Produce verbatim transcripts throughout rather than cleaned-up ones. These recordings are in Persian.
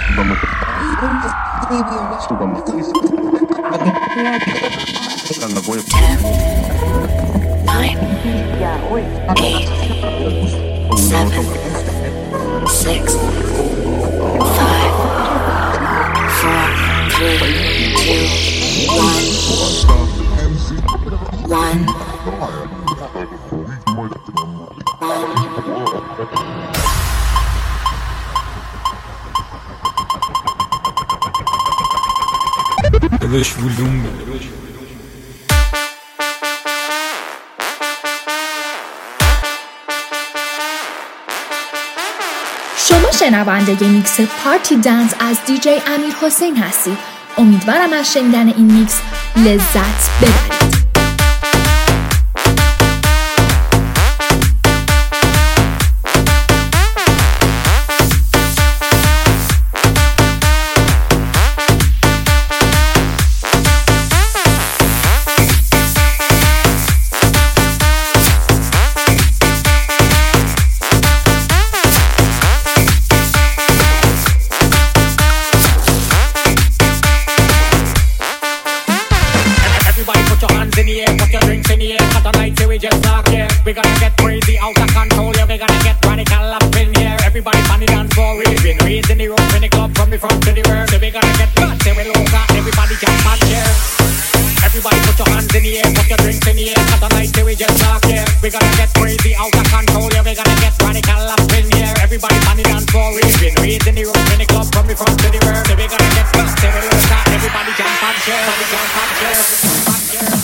داداش ولوم بده. شما شنونده میکس پارتی دنس از دیجی امیر حسین هستید. امیدوارم از شنیدن این میکس لذت ببرید. We gonna get crazy out of control, yeah, we gonna get radical up in here. Everybody funny dance for it. Been raised in the room, in the club, from the front to the rear. So we gonna get nuts, say we look at everybody jump and share. Everybody put your hands in the air, put your drinks in the air. Cut the night till we just rock, yeah. We gonna get crazy out of control, yeah, we gonna get radical up in here. Everybody funny dance for it. Been raised in the room, in the club, from the front to the rear. So we gonna get nuts, say we look at everybody jump and share. Everybody jump and share, everybody jump and share.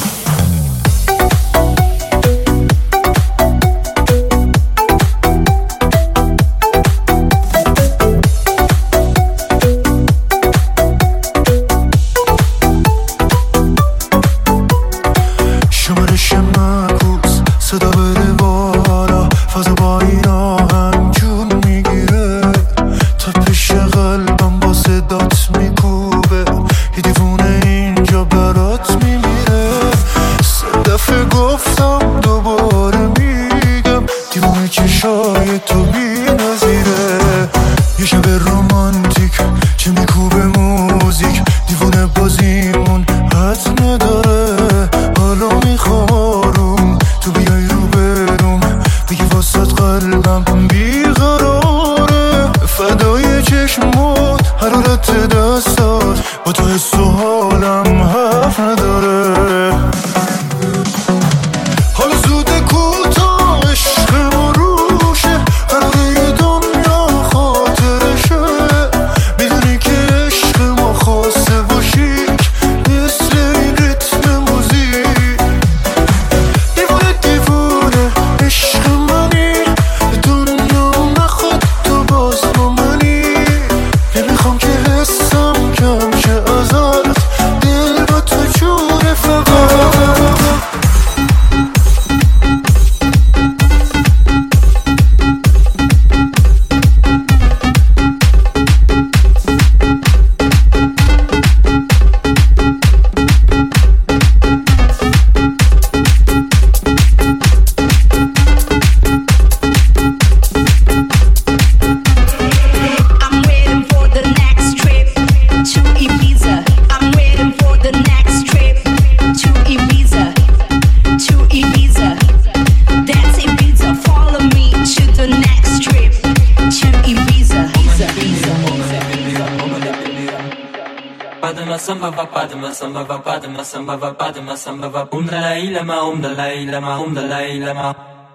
samba va padma samba va padma samba va padma samba va um dalai lama um dalai lama um dalai lama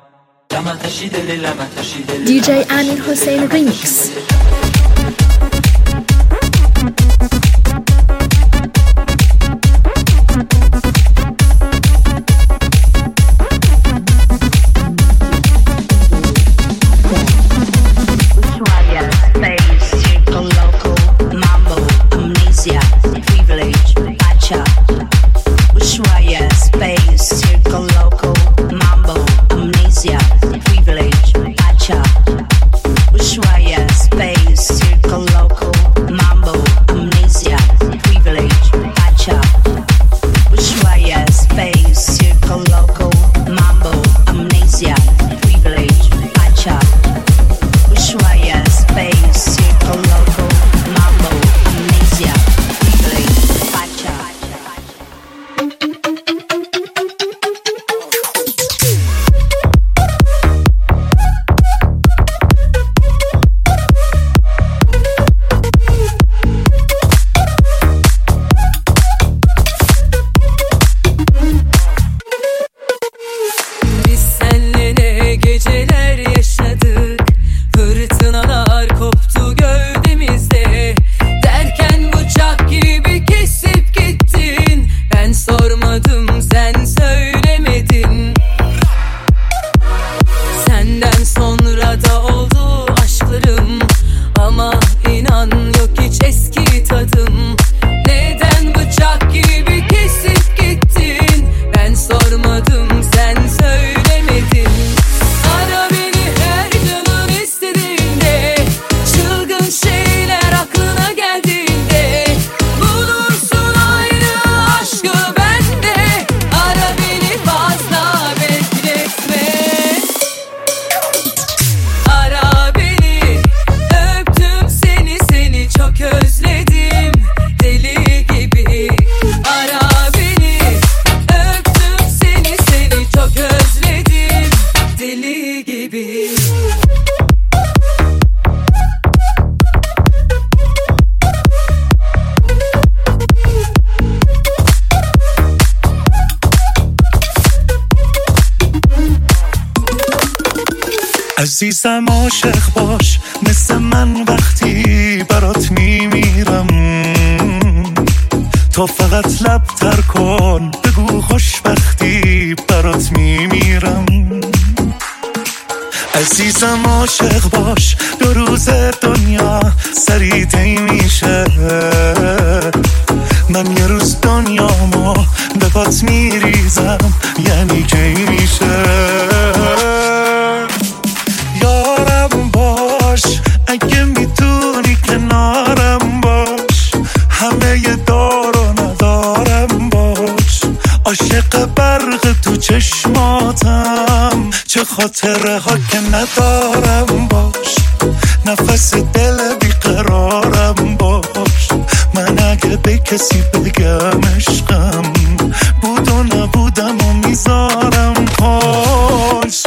lama tashid lama tashid دیجی امیر حسین ریمیکس. Space عزیزم عاشق باش مثل من وقتی برات میمیرم، تا فقط لب تر کن بگو خوشبختی برات میمیرم. عزیزم عاشق باش دو روز دنیا سری طی میشه، من یه روز دنیامو به پات میریزم یعنی کی میشه. یارم باش اگه میتونی کنارم باش، همه ی دار و ندارم باش، عاشق برق تو چشماتم چه خاطره ها که ندارم باش، نفس دل بیقرارم باش، من اگه به کسی بگم عشقم بود و نبودم و میذارم پاش.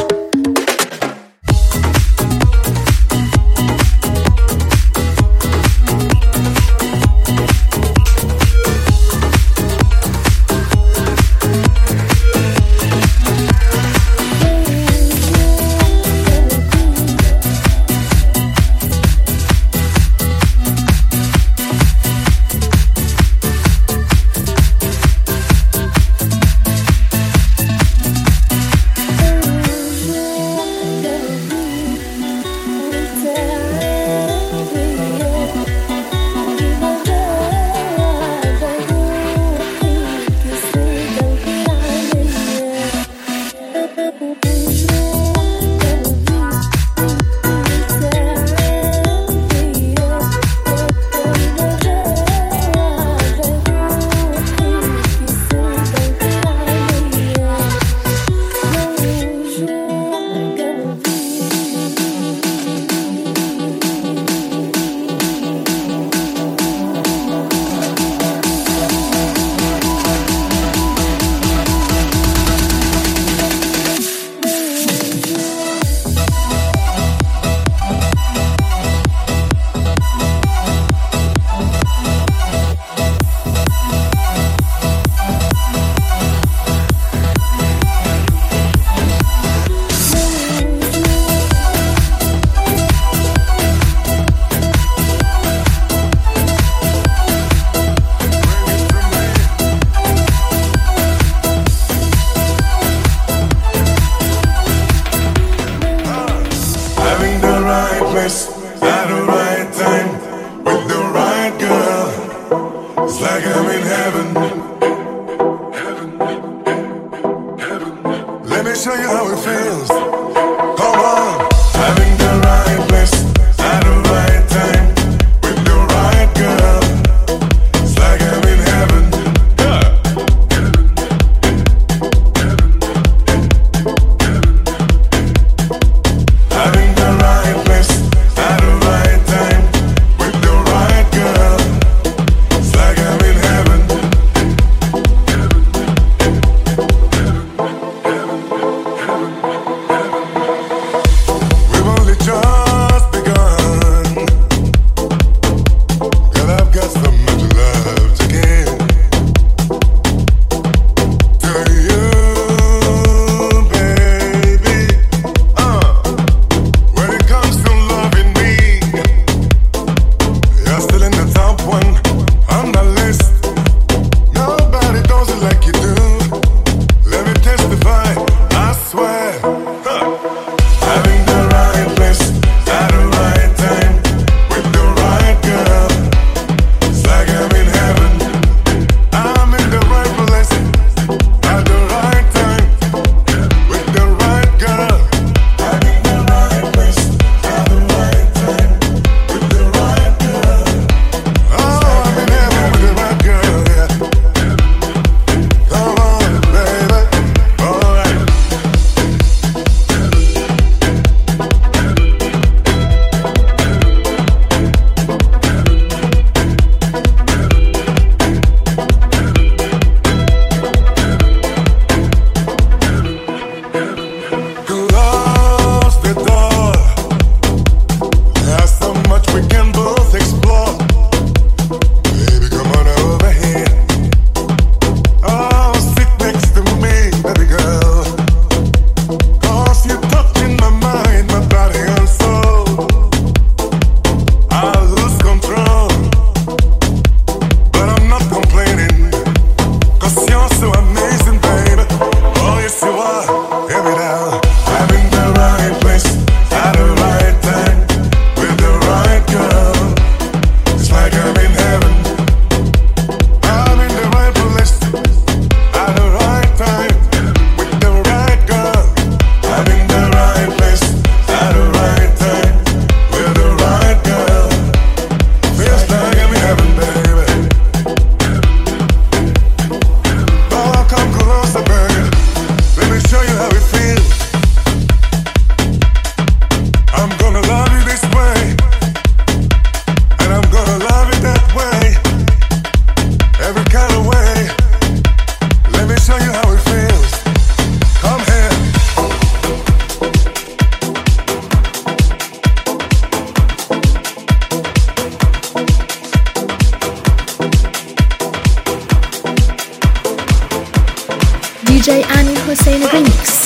جی امیر حسین ریمیکس.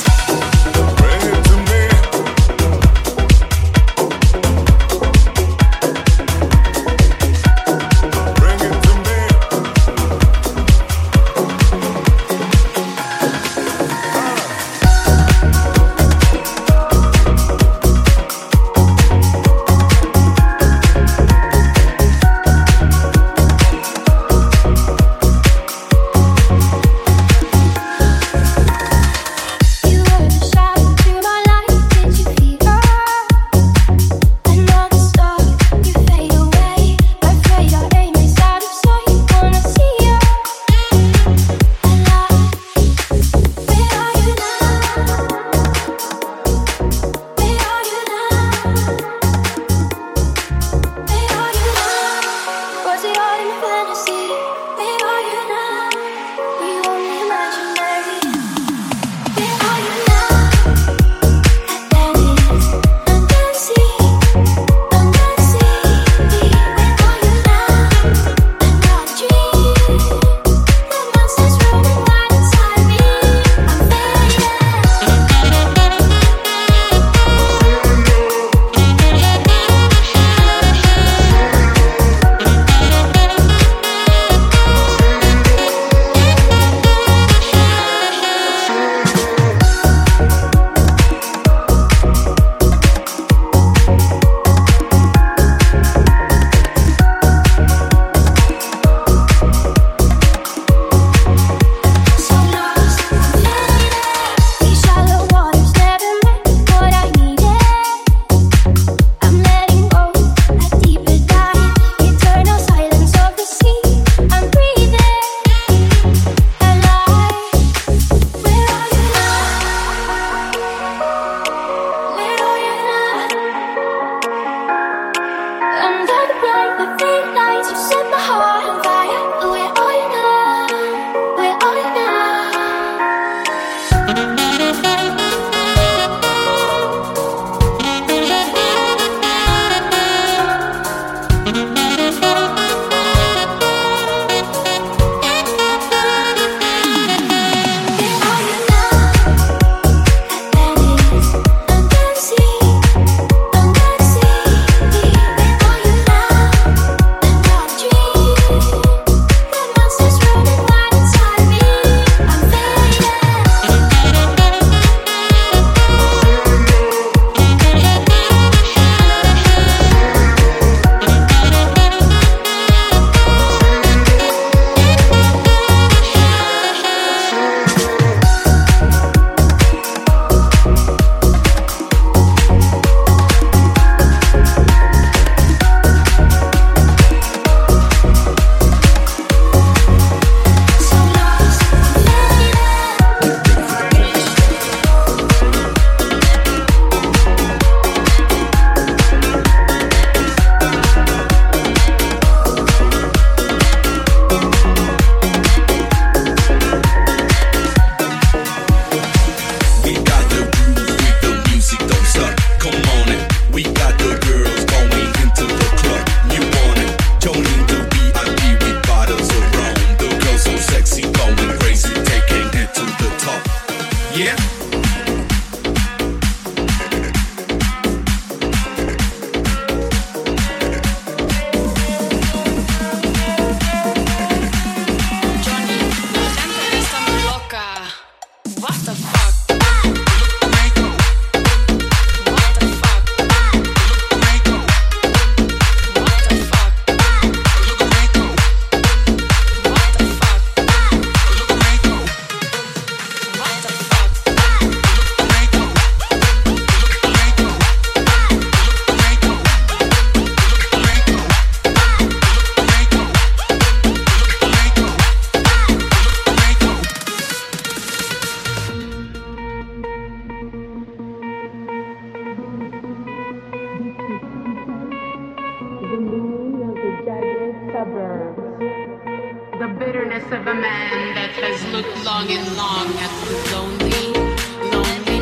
of a man that has looked long and long at the lonely, lonely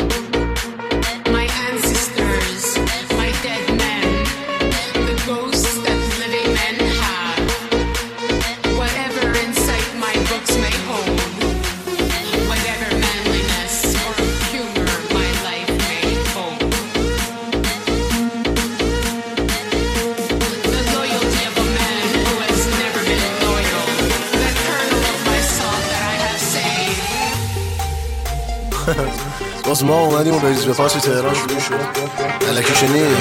moon. My ancestors, my dead men, the ghosts that living men have. Whatever insight my books may hold, whatever باز ما اومدیم و بریز به پاس تهران شروع شد. الکی شنید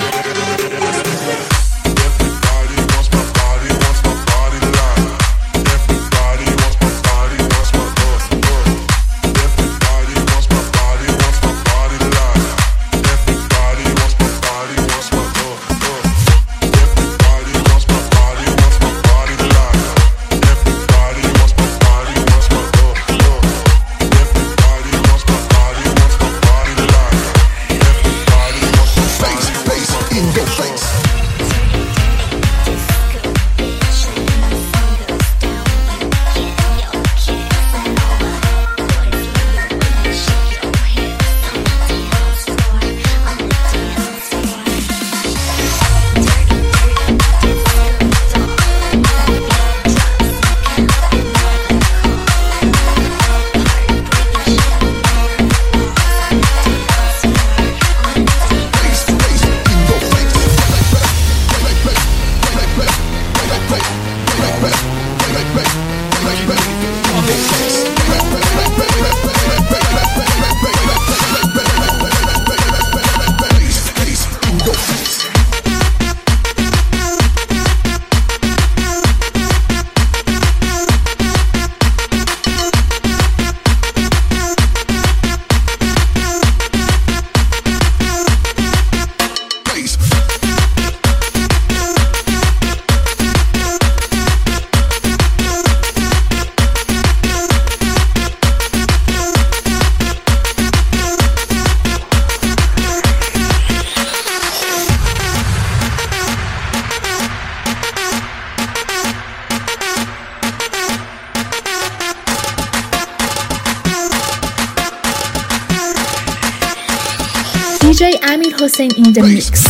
D J Amir Hossein in the mix.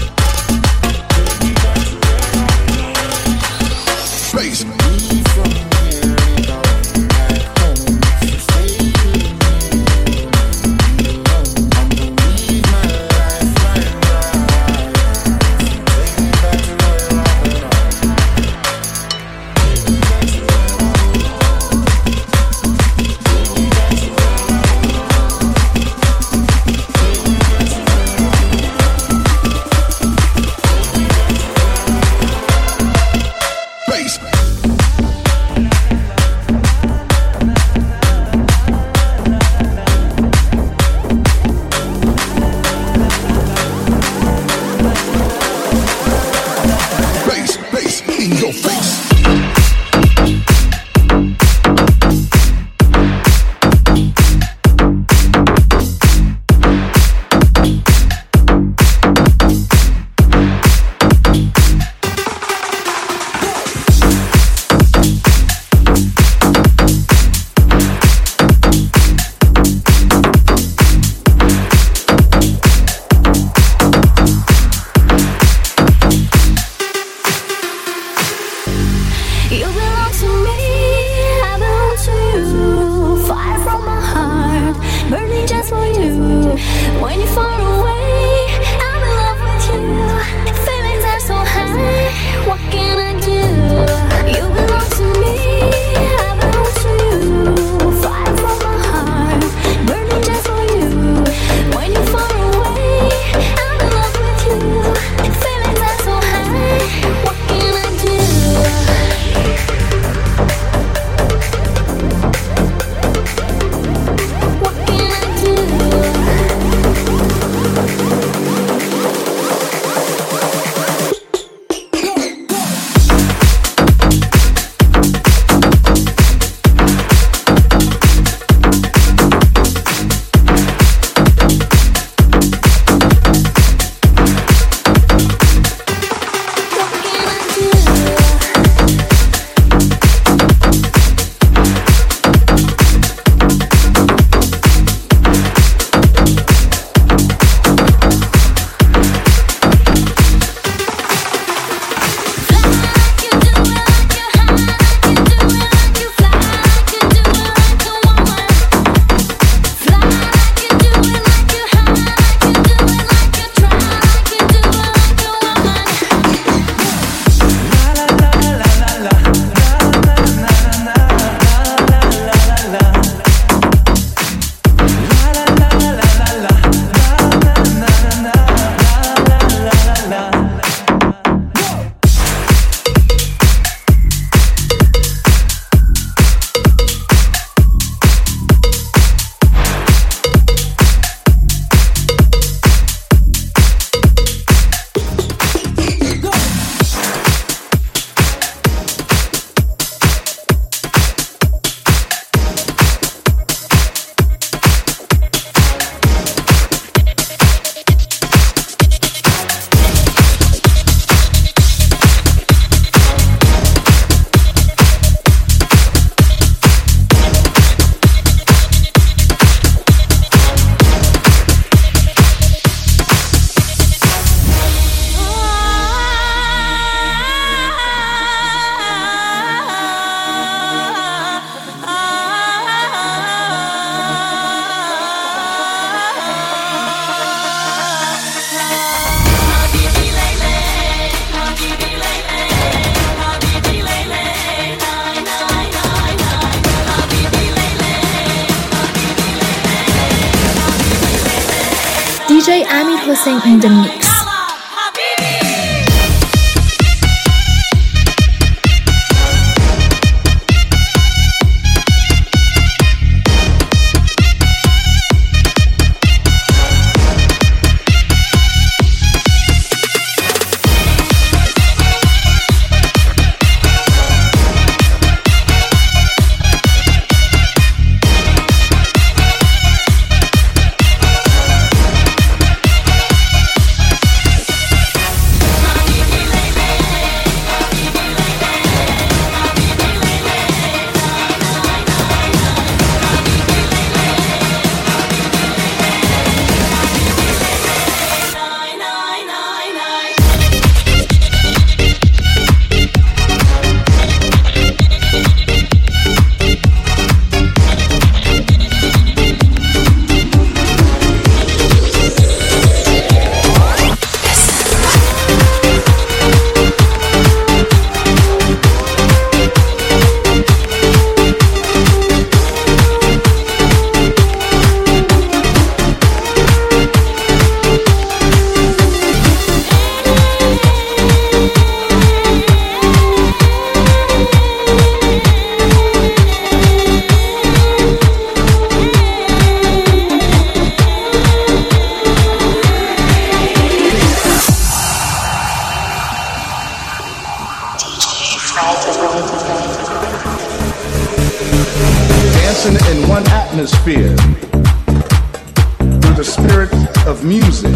Space. جی Amir Hossein in the mix. Dancing in one atmosphere through the spirit of music.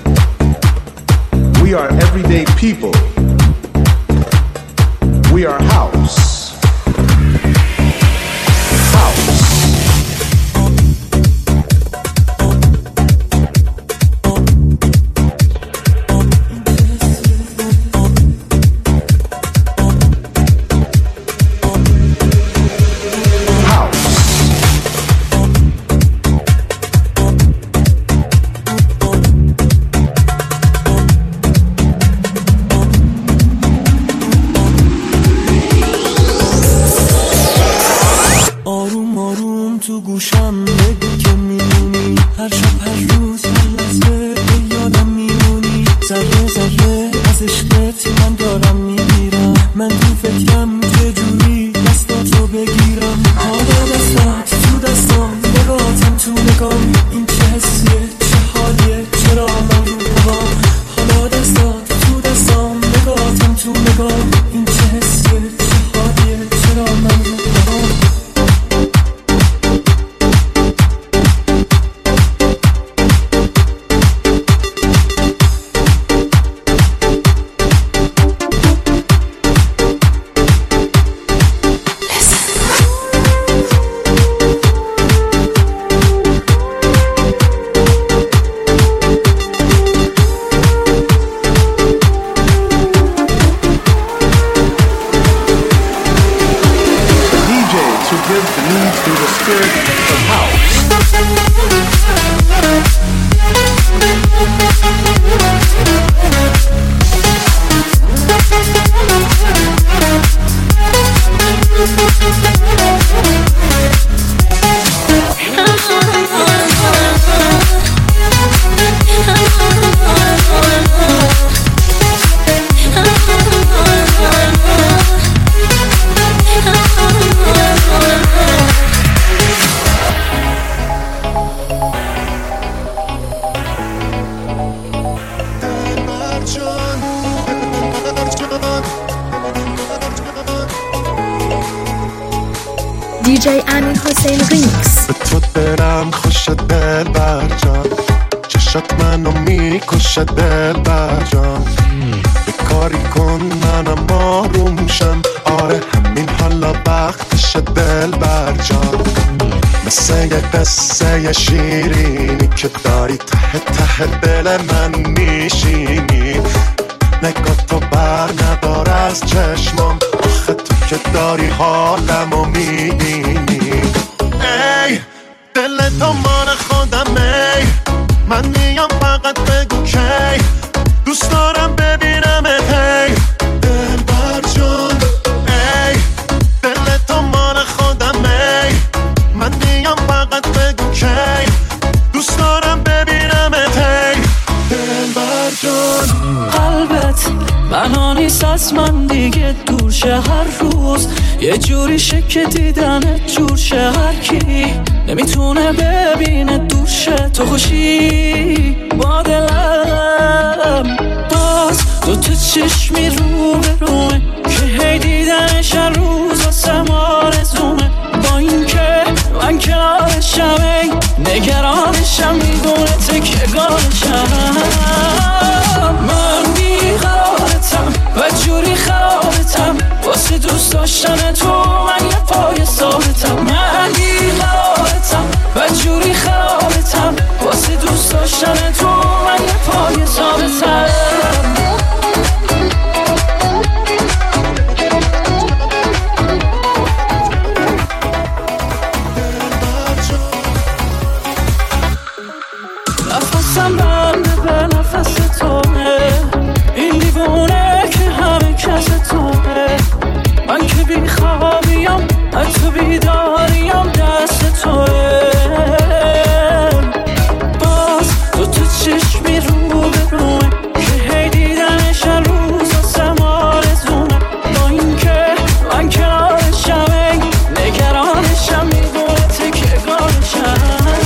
We are everyday people. We are house. House. دی جی Amir Hossein ریمیکس. به تو دلم خوش دل برجان، چشات منو میکشه دل برجان، یه کاری کن منم آرومشم، آره همین حالا وقتش دل برجان، مثل یه قصه شیرینی که داری ته ته دل من میشینی، نگاه تو بر ندار از چشمام، آخه تو که داری حالمو میبینی. ای دل تو مال خودم، ای من میام فقط بگو کی دوست دارم ببینم، هی دل بر جون. ای دل تو مال خودم، ای من میام فقط بگو کی دوست دارم ببینم، هی تنها نیست از من دیگه دور شه هر روز یه جوری شه که دیدنت جور شه هر کی نمیتونه ببینه دور شه تو خوشی با دلم باز دو تا چشمی رو به رومه که هی دیدنش هر روز واسه ما آرزومه با این که من کنارشم ای نگرانشم میدونه تکیه‌گاهشم من بیقرارتم و جوری خرابتم واسه دوست داشتن تو من یه پای ثابتم من بیقرارتم و جوری خرابتم واسه دوست داشتن تو من یه پای ثابتم نفسم بنده به نفس توه این دیوونه که همه کس توه من که بی خوابیم تو بیداریم دست توه باز دو تا چشمی رو به رومه که هی دیدنش هر روز واسه ما آرزومه با این که من کنارشم ای نگرانشم میدونه تکیه‌گاهشم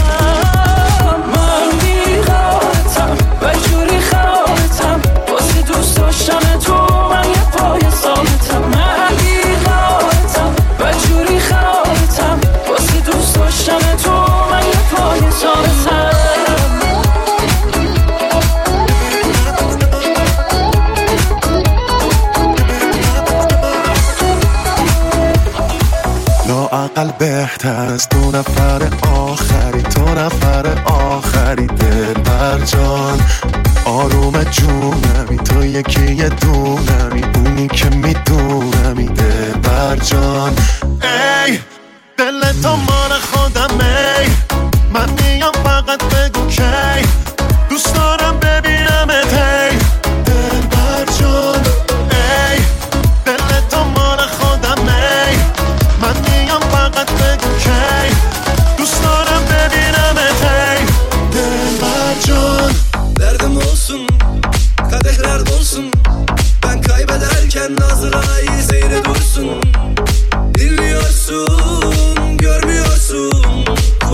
لااقل بهتر از دو نفر آخری تو نفر آخری دلبر جان آروم جونمی تو یکی یه دونمی اونی که میدونمی دلبر جان ای دل تو مال خودم ای من میام فقط بگو کی دوست دارم ببینمت ای دلبر جان ای دل تو مال خودم ای من میام فقط بگو کی دوست dönem bebeğime tek Dilber can. Derdim olsun, kadehler dolsun. Ben kaybederken Azrail seyre dursun. Dinliyorsun, görmüyorsun.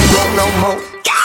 want no more.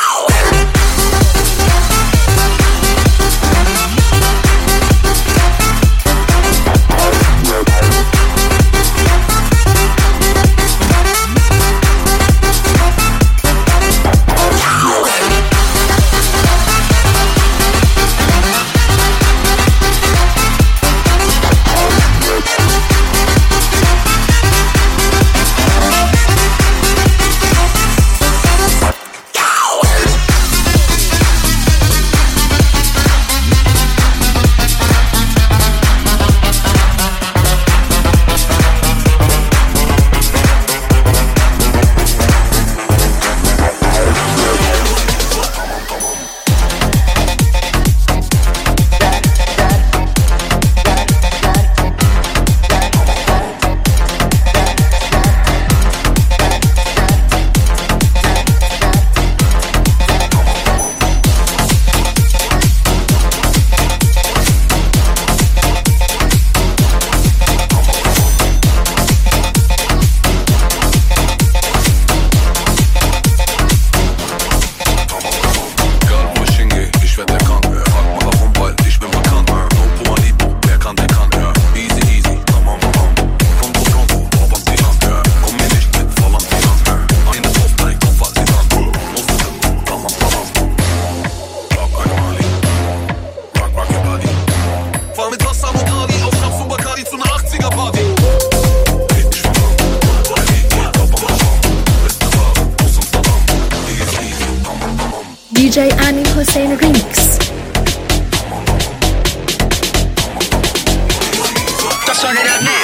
D J Amir Hossein Remix. Let's turn it up now.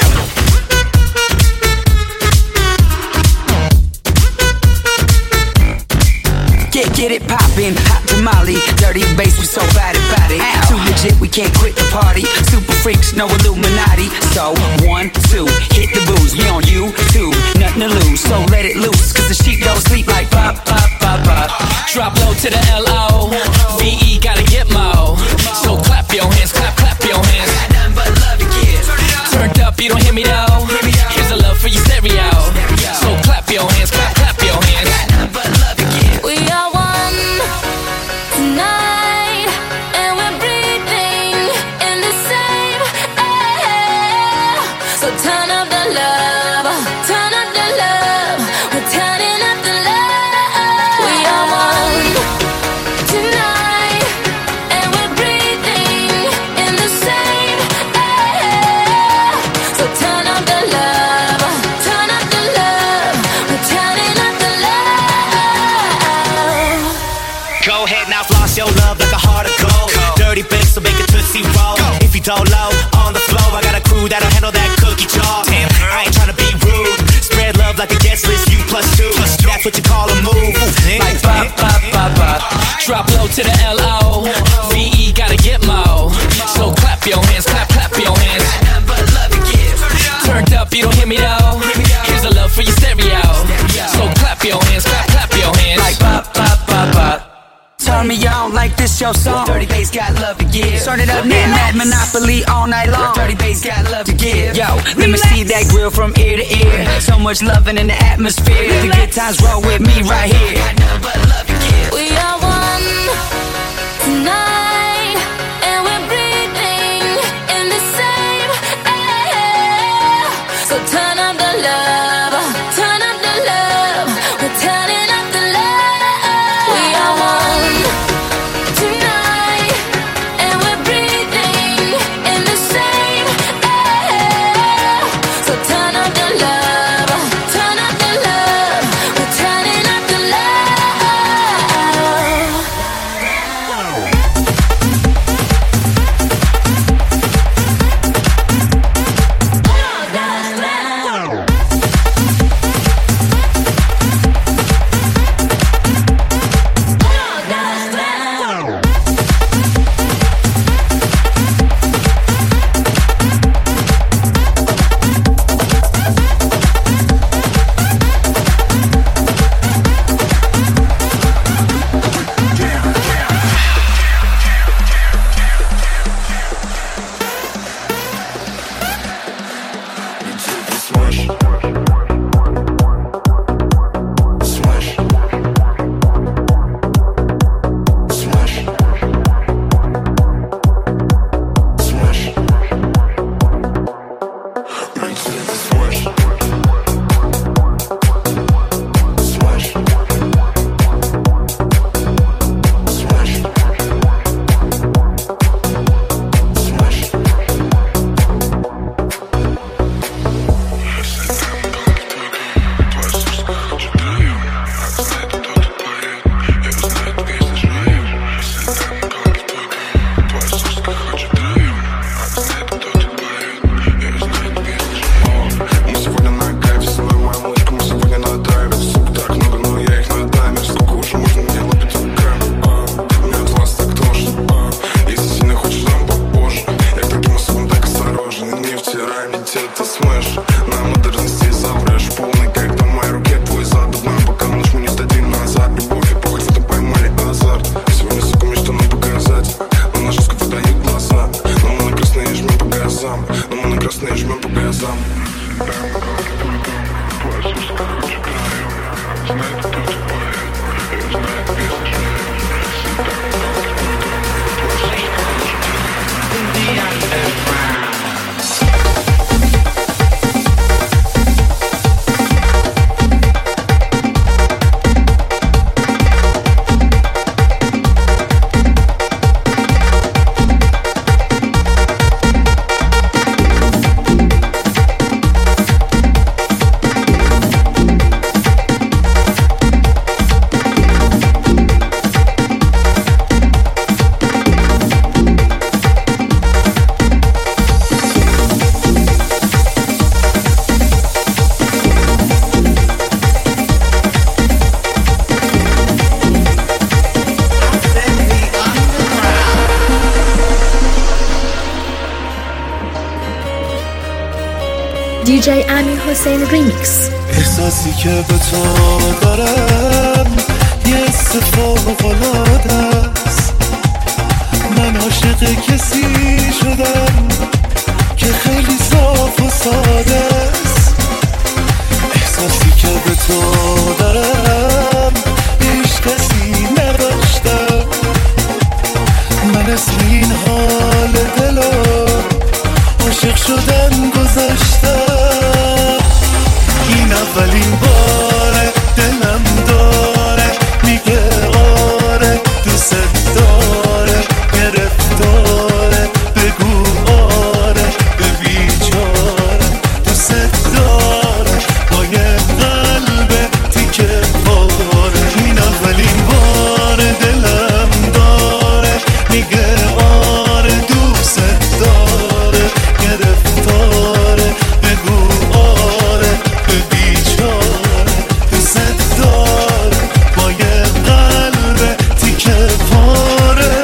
Get, get it poppin', hot tamale, dirty bass, we so bad about it. Too legit, we can't quit the party. Super freaks, no Illuminati. So, one, two, hit the booze. We on you, two, nothing to lose. So let it loose, cause the sheep don't sleep like pop, pop, pop, pop. Drop low to the L O V E, gotta get mo. So clap your hands, clap, clap your hands. Got nothing but love to give. Turned up, you don't hear me though. Here's a love for your stereo. So clap your hands, clap, clap your hands. Got nothing but love to give. We are one tonight, and we're breathing in the same air. So turn up the love, turn up the love. We're turning up the love. We are one tonight, and we're breathing in the same air. So turn up the love, turn up the love. We're turning up the love. Go ahead now, floss your love like a heart of gold. Dirty bass, so make it tootsie roll. If you don't low on the floor, I got a crew that'll handle that cookie jar. Damn, I ain't tryna be rude. Spread love like a guest list, you plus two. That's what you call a move. Like pop, pop, pop, pop. Drop low to the L O V E, gotta get mo. So clap your hands, clap, clap your hands. Got nothing but love to give. Turned up, you don't hear me though. Here's a love for your stereo. So clap your hands, clap, clap your hands. Like pop, pop, pop, pop. Turn me on like this your song. Dirty bass got love to give. Start it up now, Mad Monopoly all night long. Dirty bass got love to give. Yo, let me see that grill from ear to ear. So much loving in the atmosphere. The good times roll with me right here. Got nothing but love to give. We are one tonight, and we're breathing in the same air. So turn up the love, turn up the love. We're turning up the love. We are one tonight, and we're breathing in the same air. So turn up the love, turn up the love. We're turning up the love. دیجی امیر حسین ریمیکس. احساسی که به تو دارم یه حس فوق‌العاده است. من عاشق کسی شدم که خیلی صاف و ساده است. احساسی که به تو دارم هیچ کسی نداشتم. من از این حال دلو عاشق شدن گذاشتم. این اولین باره دلم داره میگه آره دوست داره گرفتاره بگو آره به بیچاره دوست داره با یه قلب تیکه پاره. این اولین باره دلم داره میگه آره دوست داره گرفتاره بگو آره به بیچاره دوست داره با یه قلب تیکه پاره.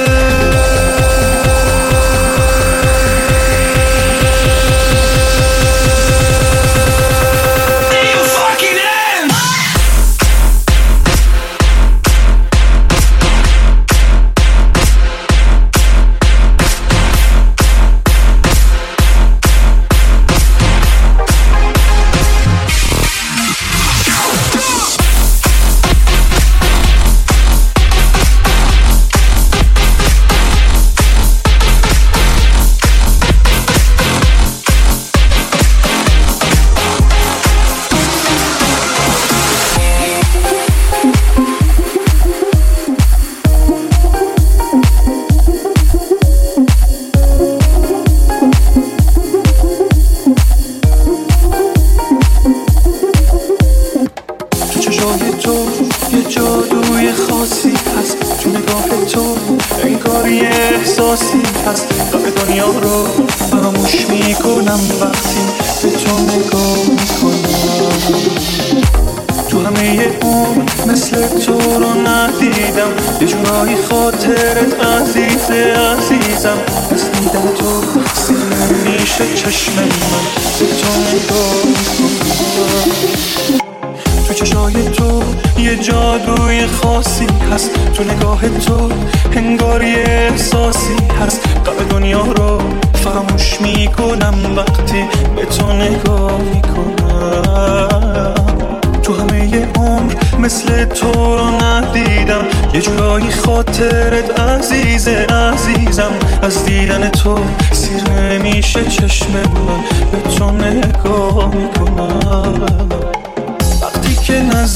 از دیدن تو سیر نمیشه چشم من به تو نگاه میکنم. وقتی که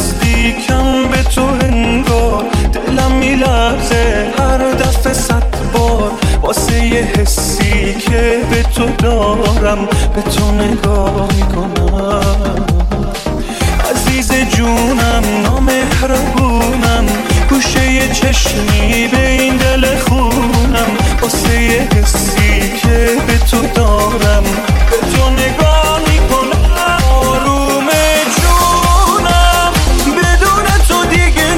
نزدیکم به تو انگار دلم میلرزه هر دفعه صد بار واسه یه حسی که به تو دارم به تو نگاه میکنم. عزیز جونم نامهربونم گوشه یه چشمی به این دل خونم واسه یه حسی که به تو دارم به تو نگاه میکنم. آروم جونم بدون تو دیگه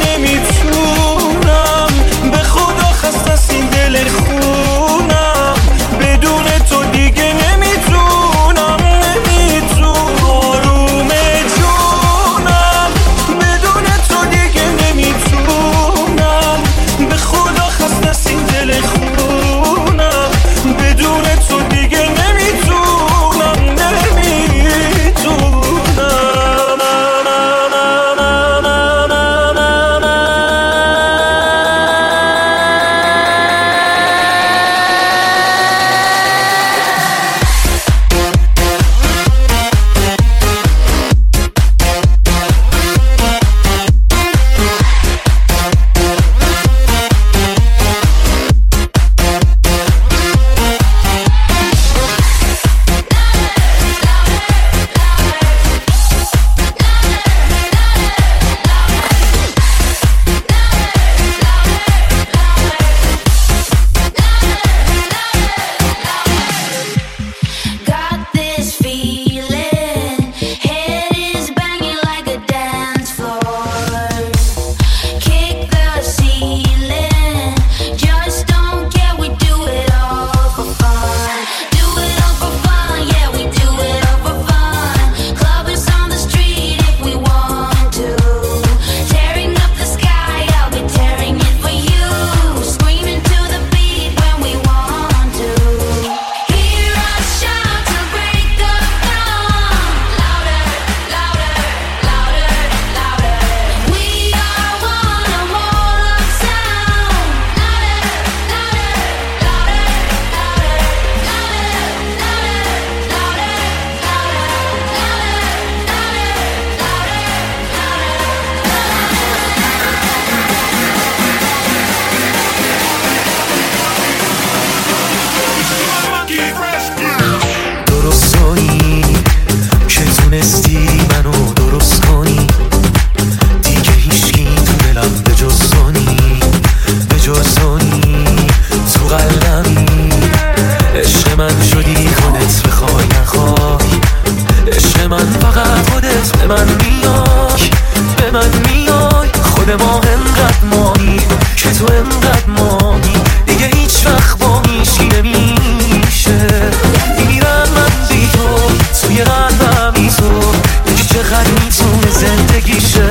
نمیتونم به خدا خسته از این دل خونم بدون تو دیگه نمیتونم نمیتونم. آروم جونم بدون تو دیگه نمیتونم به خدا خسته از این دل خونم بدون تو دیگه من میای. خود ما انقدر مایی که تو انقدر مایی، دیگه هیچ وقت با هیچی نمیشه. میرم من بی تو توی قلبم بی تو، یکی چقدر میتونه زندگی شه.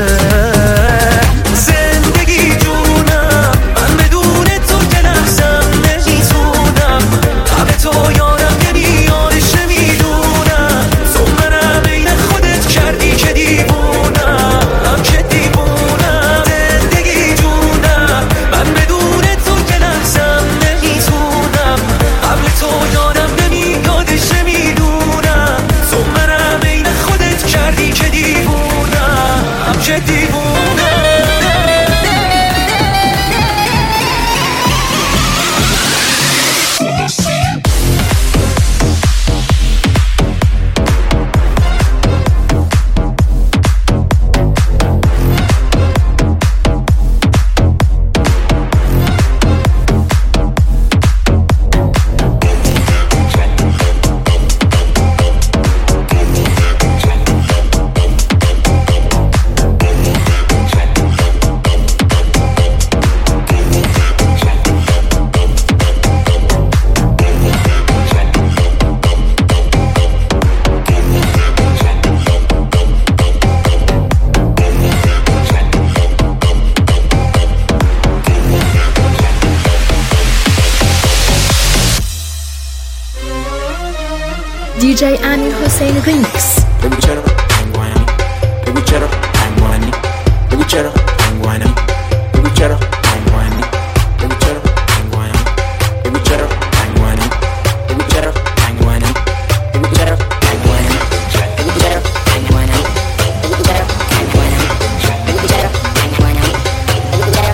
زندگی جونم من بدون تو که لحظم نمیتونم. قبل تو یارم نمیادش نمیدونم. تو منم بین خودت کردی که دیوونم که دیوونم. زندگی جونم من بدون تو که لحظم نمیتونم. قبل تو یارم نمیادش نمیدونم. تو منم بین خودت کردی که دیوونم که دیوونم. دی جی امیر حسین ریمیکس. بگو چرا انگوانم، بگو چرا انگوانی، بگو چرا انگوانم، بگو چرا انگوانی، بگو چرا انگوانم، بگو چرا انگوانی، بگو چرا انگوانم، بگو چرا انگوانم، بگو چرا انگوانم، بگو چرا انگوانم، بگو چرا انگوانم، بگو چرا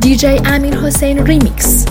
دی جی امیر حسین ریمیکس.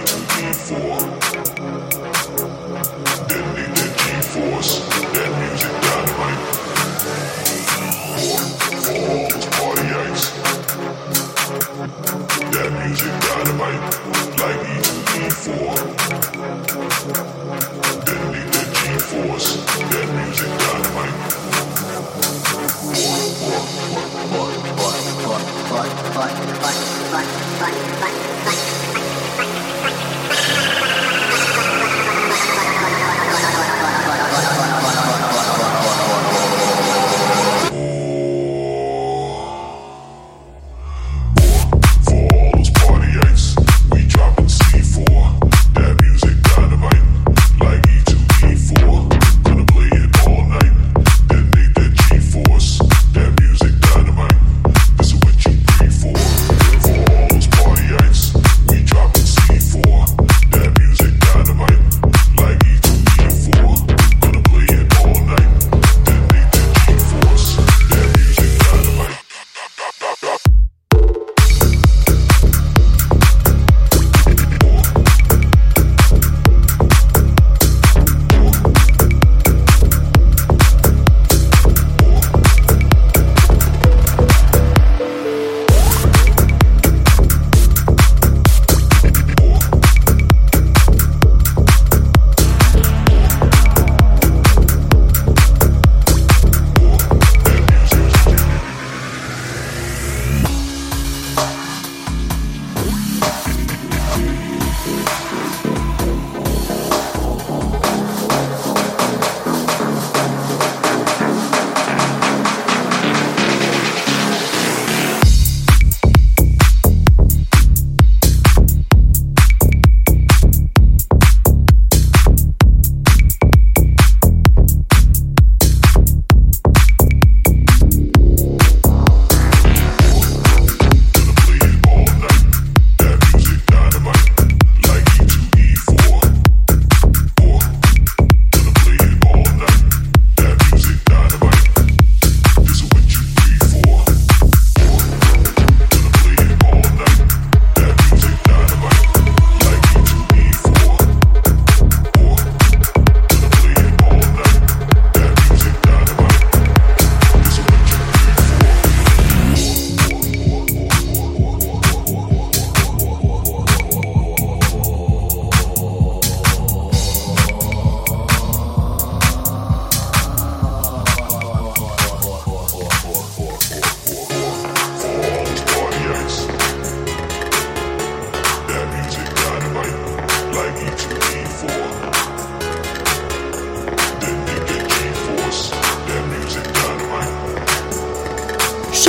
Detonate that G-force, that music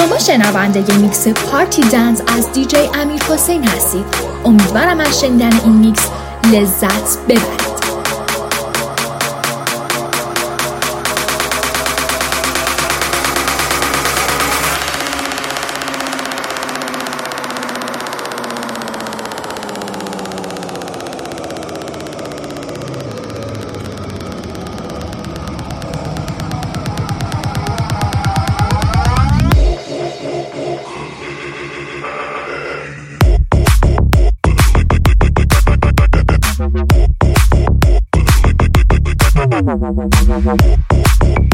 شما شنونده میکس پارتی دنس از دی جی امیر حسین هستید. امیدوارم از شنیدن این میکس لذت ببرید. We'll be right back.